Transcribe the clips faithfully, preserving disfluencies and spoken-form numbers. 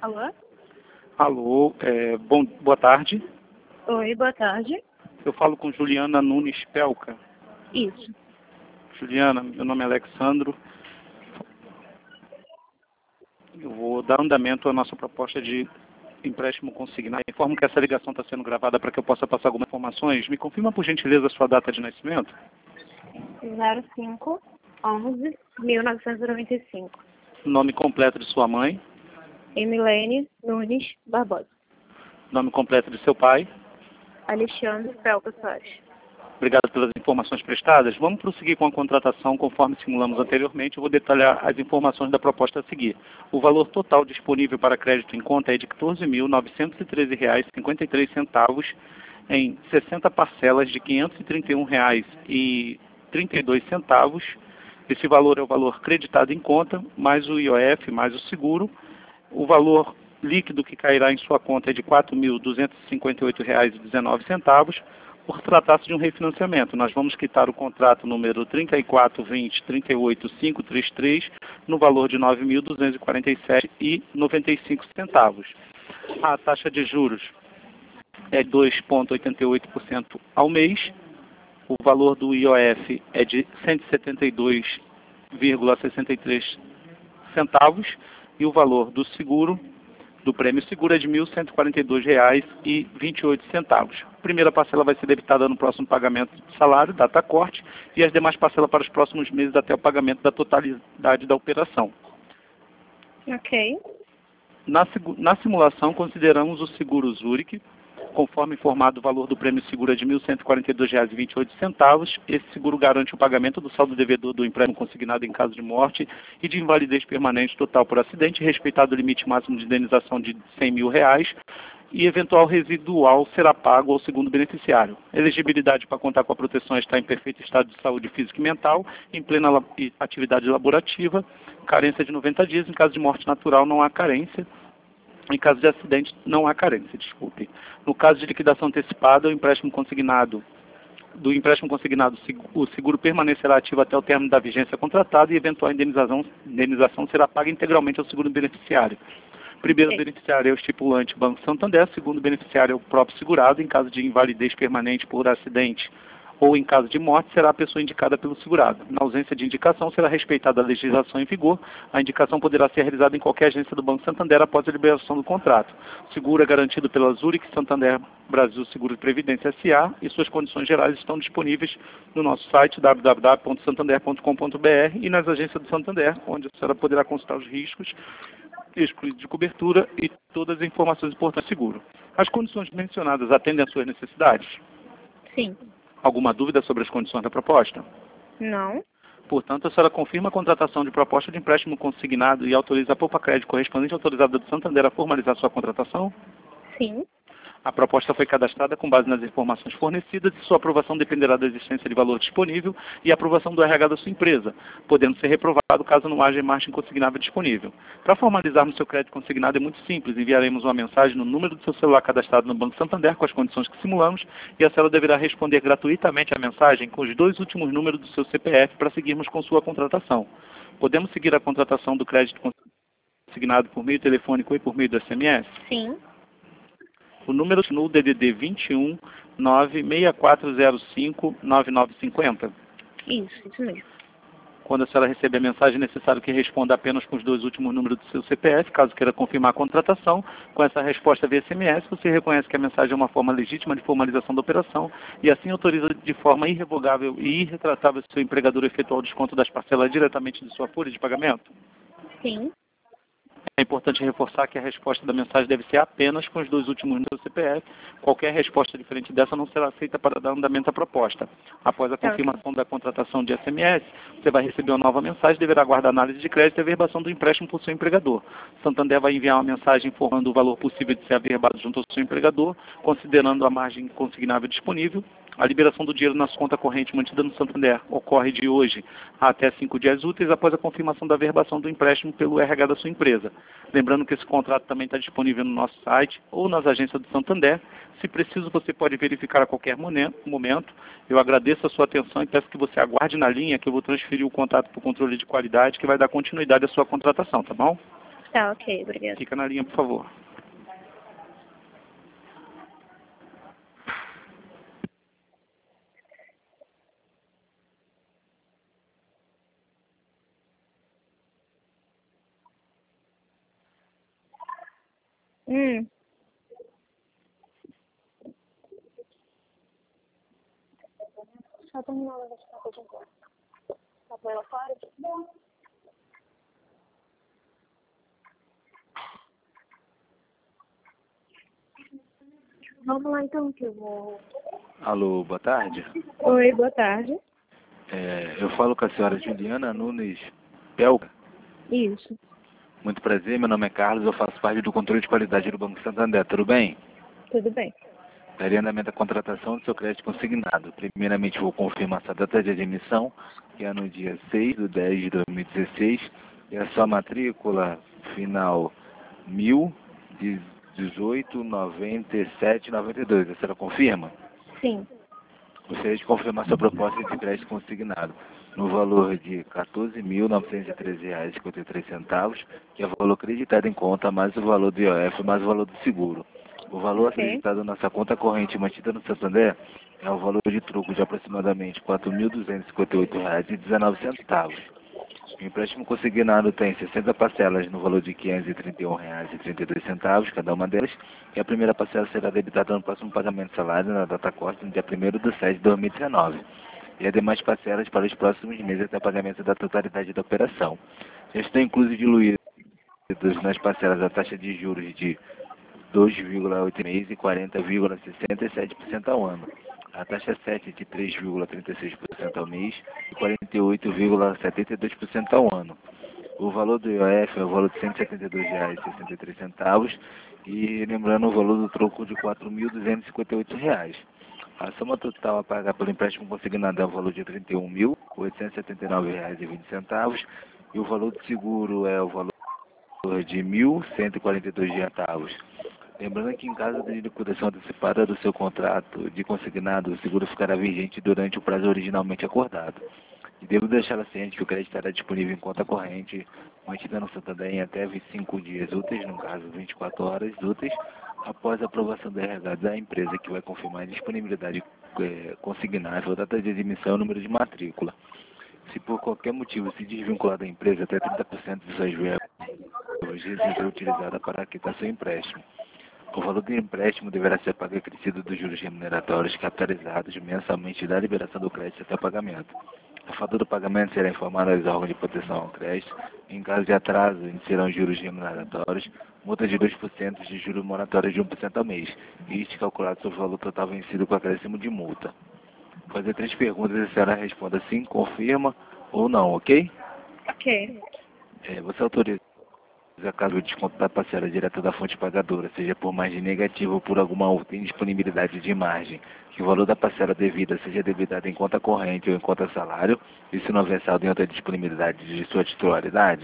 Alô? Alô, é, bom, boa tarde. Oi, boa tarde. Eu falo com Juliana Nunes Pelca. Isso. Juliana, meu nome é Alexandro. Eu vou dar andamento à nossa proposta de empréstimo consignado. Informo que essa ligação está sendo gravada para que eu possa passar algumas informações. Me confirma, por gentileza, a sua data de nascimento? zero cinco onze mil novecentos e noventa e cinco. Nome completo de sua mãe? Emilene Nunes Barbosa. Nome completo de seu pai? Alexandre Pelca Soares. Obrigado pelas informações prestadas. Vamos prosseguir com a contratação conforme simulamos anteriormente. Eu vou detalhar as informações da proposta a seguir. O valor total disponível para crédito em conta é de quatorze mil novecentos e treze reais e cinquenta e três centavos em sessenta parcelas de quinhentos e trinta e um reais e trinta e dois centavos. Esse valor é o valor creditado em conta, mais o I O F, mais o seguro. O valor líquido que cairá em sua conta é de quatro mil duzentos e cinquenta e oito reais e dezenove centavos. Por tratar-se de um refinanciamento, nós vamos quitar o contrato número trinta e quatro vinte trinta e oito quinhentos e trinta e três no valor de nove mil duzentos e quarenta e sete reais e noventa e cinco centavos. A taxa de juros é dois vírgula oitenta e oito por cento ao mês. O valor do I O F é de cento e setenta e dois vírgula sessenta e três centavos e o valor do seguro, do prêmio seguro, é de mil cento e quarenta e dois reais e vinte e oito centavos. A primeira parcela vai ser debitada no próximo pagamento de salário, data corte, e as demais parcelas para os próximos meses até o pagamento da totalidade da operação. Ok. Na, na simulação, consideramos o seguro Zurich. Conforme informado, o valor do prêmio seguro é de mil cento e quarenta e dois reais e vinte e oito centavos. Esse seguro garante o pagamento do saldo devedor do empréstimo consignado em caso de morte e de invalidez permanente total por acidente, respeitado o limite máximo de indenização de cem mil reais, e eventual residual será pago ao segundo beneficiário. Elegibilidade para contar com a proteção está em perfeito estado de saúde física e mental, em plena atividade laborativa, carência de noventa dias. Em caso de morte natural, não há carência. Em caso de acidente, não há carência, desculpe. No caso de liquidação antecipada, o empréstimo consignado, do empréstimo consignado, o seguro permanecerá ativo até o término da vigência contratada e eventual indenização, indenização será paga integralmente ao segundo beneficiário. Primeiro beneficiário é o estipulante Banco Santander, segundo beneficiário é o próprio segurado. Em caso de invalidez permanente por acidente ou em caso de morte, será a pessoa indicada pelo segurado. Na ausência de indicação, será respeitada a legislação em vigor. A indicação poderá ser realizada em qualquer agência do Banco Santander após a liberação do contrato. O seguro é garantido pela Zurich Santander Brasil Seguro de Previdência S A e suas condições gerais estão disponíveis no nosso site w w w ponto santander ponto com ponto b r e nas agências do Santander, onde a senhora poderá consultar os riscos excluídos de cobertura e todas as informações importantes do seguro. As condições mencionadas atendem às suas necessidades? Sim. Alguma dúvida sobre as condições da proposta? Não. Portanto, a senhora confirma a contratação de proposta de empréstimo consignado e autoriza a Poupa Crédito correspondente autorizada do Santander a formalizar sua contratação? Sim. A proposta foi cadastrada com base nas informações fornecidas e sua aprovação dependerá da existência de valor disponível e aprovação do R H da sua empresa, podendo ser reprovado caso não haja margem consignável disponível. Para formalizarmos seu crédito consignado é muito simples. Enviaremos uma mensagem no número do seu celular cadastrado no Banco Santander com as condições que simulamos e a senhora deverá responder gratuitamente a mensagem com os dois últimos números do seu C P F para seguirmos com sua contratação. Podemos seguir a contratação do crédito consignado por meio telefônico e por meio do S M S? Sim. O número no D D D vinte e um, nove seis quatro zero cinco, nove nove cinco zero. Isso, isso mesmo. Quando a senhora receber a mensagem, é necessário que responda apenas com os dois últimos números do seu C P F, caso queira confirmar a contratação. Com essa resposta via S M S, você reconhece que a mensagem é uma forma legítima de formalização da operação e assim autoriza de forma irrevogável e irretratável seu empregador efetuar o desconto das parcelas diretamente de sua folha de pagamento? Sim. É importante reforçar que a resposta da mensagem deve ser apenas com os dois últimos números do C P F. Qualquer resposta diferente dessa não será aceita para dar andamento à proposta. Após a confirmação da contratação de S M S, você vai receber uma nova mensagem e deverá aguardar análise de crédito e averbação do empréstimo por seu empregador. Santander vai enviar uma mensagem informando o valor possível de ser averbado junto ao seu empregador, considerando a margem consignável disponível. A liberação do dinheiro na sua conta corrente mantida no Santander ocorre de hoje até cinco dias úteis após a confirmação da averbação do empréstimo pelo R H da sua empresa. Lembrando que esse contrato também está disponível no nosso site ou nas agências do Santander. Se preciso, você pode verificar a qualquer momento. Eu agradeço a sua atenção e peço que você aguarde na linha que eu vou transferir o contato para o controle de qualidade que vai dar continuidade à sua contratação, tá bom? Tá, ok, obrigada. Fica na linha, por favor. Hum. Só terminar uma vez pra poder embora. Tá com ela fora? Vamos lá então, que eu vou... Alô, boa tarde. Oi, boa tarde. É, eu falo com a senhora Juliana Nunes Pelca. Isso, Muito prazer, meu nome é Carlos, eu faço parte do controle de qualidade do Banco Santander, tudo bem? tudo bem. Daria andamento à contratação do seu crédito consignado. Primeiramente, vou confirmar sua data de admissão, que é no dia seis de dez de dois mil e dezesseis, e a sua matrícula final mil dezoito noventa e sete noventa e dois. A senhora confirma? Sim, Gostaria de confirmar sua proposta de crédito consignado no valor de quatorze mil novecentos e treze reais e cinquenta e três centavos, que é o valor acreditado em conta, mais o valor do I O F, mais o valor do seguro. O valor ok. acreditado na sua conta corrente mantida no Santander é o valor de troco de aproximadamente quatro mil duzentos e cinquenta e oito reais e dezenove centavos. O empréstimo consignado tem sessenta parcelas no valor de quinhentos e trinta e um reais e trinta e dois centavos, cada uma delas, e a primeira parcela será debitada no próximo pagamento de salário na data corte no dia primeiro de sete de dois mil e dezenove, e as demais parcelas para os próximos meses até o pagamento da totalidade da operação. Já estão inclusos diluídos nas parcelas a taxa de juros de dois vírgula oito mês e quarenta vírgula sessenta e sete por cento ao ano. A taxa sete de três vírgula trinta e seis por cento ao mês e quarenta e oito vírgula setenta e dois por cento ao ano. O valor do I O F é o valor de cento e setenta e dois reais e sessenta e três centavos e lembrando o valor do troco de quatro mil duzentos e cinquenta e oito reais. A soma total a pagar pelo empréstimo consignado é o valor de trinta e um mil oitocentos e setenta e nove reais e vinte centavos e o valor do seguro é o valor de mil cento e quarenta e dois centavos. Lembrando que em caso de liquidação antecipada do seu contrato de consignado, o seguro ficará vigente durante o prazo originalmente acordado. E devo deixá-la ciente que o crédito estará disponível em conta corrente, mantida no Santander em até vinte e cinco dias úteis, no caso vinte e quatro horas úteis, após a aprovação da R H da empresa, que vai confirmar a disponibilidade eh, consignável, data de admissão e número de matrícula. Se por qualquer motivo se desvincular da empresa, até trinta por cento de suas verbas será utilizada para quitar seu empréstimo. O valor do empréstimo deverá ser pago acrescido dos juros remuneratórios capitalizados mensalmente da liberação do crédito até o pagamento. A falta do pagamento será informada aos órgãos de proteção ao crédito. Em caso de atraso, serão juros remuneratórios, multa de dois por cento de juros moratórios de um por cento ao mês, e este calculado sobre o valor total vencido com acréscimo de multa. Vou fazer três perguntas e a senhora responda sim, confirma ou não, ok? Ok. É, você autoriza caso o desconto da parcela direta da fonte pagadora seja por margem negativa ou por alguma outra indisponibilidade de margem, que o valor da parcela devida seja debitado em conta corrente ou em conta salário, e se não houver saldo em outra disponibilidade de sua titularidade?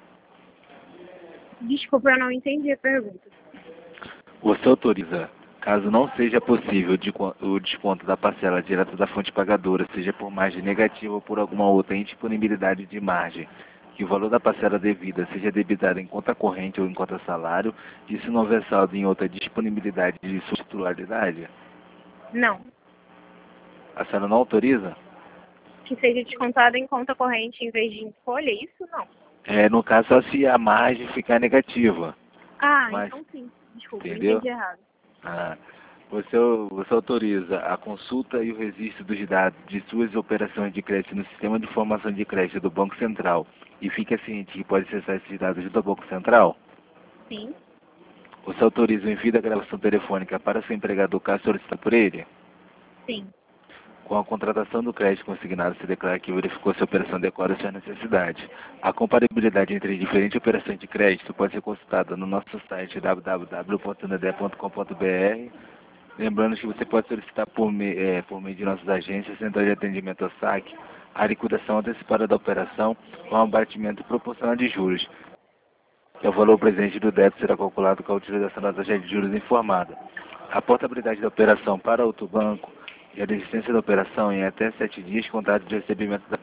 Desculpa, eu não entendi a pergunta. Você autoriza, caso não seja possível de- o desconto da parcela direta da fonte pagadora seja por margem negativa ou por alguma outra indisponibilidade de margem, que o valor da parcela devida seja debitado em conta corrente ou em conta salário, e se não houver saldo em outra disponibilidade de sua titularidade? Não. A senhora não autoriza? Que seja descontado em conta corrente em vez de em folha, isso não. É, no caso, só se a margem ficar negativa. Ah, Mas, então sim. Desculpa, eu entendeu? entendi errado. Ah, você, você autoriza a consulta e o registro dos dados de suas operações de crédito no sistema de informação de crédito do Banco Central e fica ciente que pode acessar esses dados do Banco Central? Sim, Você autoriza o envio da gravação telefônica para seu empregador caso solicitado por ele? sim. Com a contratação do crédito consignado, se declara que verificou se a operação adequada às suas necessidades. A comparabilidade entre diferentes operações de crédito pode ser consultada no nosso site w w w ponto santander ponto com ponto b r. Lembrando que você pode solicitar por, me, é, por meio de nossas agências, central de atendimento ao saque, a liquidação antecipada da operação com um abatimento proporcional de juros, que é o valor presente do débito será calculado com a utilização da taxa de juros informada. A portabilidade da operação para outro banco e a desistência da operação em até sete dias contados de recebimento da,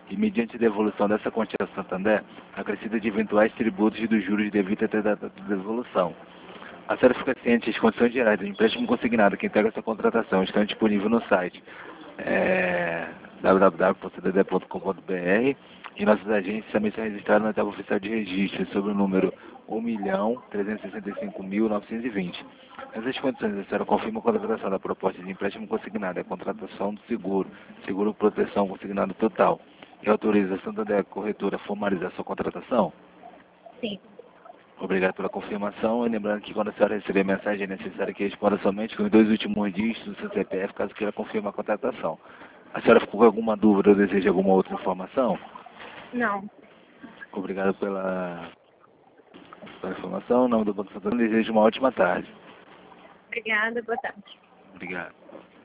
e mediante a devolução dessa quantia ao Santander, acrescida de eventuais tributos e dos juros devidos até a data de devolução. A senhora fica ciente as condições gerais do empréstimo consignado que integra essa contratação estão disponíveis no site é, w w w ponto c d d ponto com ponto b r e nossas agências também são registradas na tabela oficial de registro sobre o número um milhão trezentos e sessenta e cinco mil novecentos e vinte. Nessas condições, a senhora confirma a contratação da proposta de empréstimo consignado, a contratação do seguro, seguro proteção consignado total, e autoriza a Santander Corretora a formalizar sua contratação? Sim. Obrigado pela confirmação, e lembrando que quando a senhora receber a mensagem é necessário que responda somente com os dois últimos dígitos do seu C P F, caso queira confirmar a contratação. A senhora ficou com alguma dúvida ou deseja alguma outra informação? Não. Obrigado pela, pela informação. Em nome do Banco Santander, desejo uma ótima tarde. Obrigada, boa tarde. Obrigado.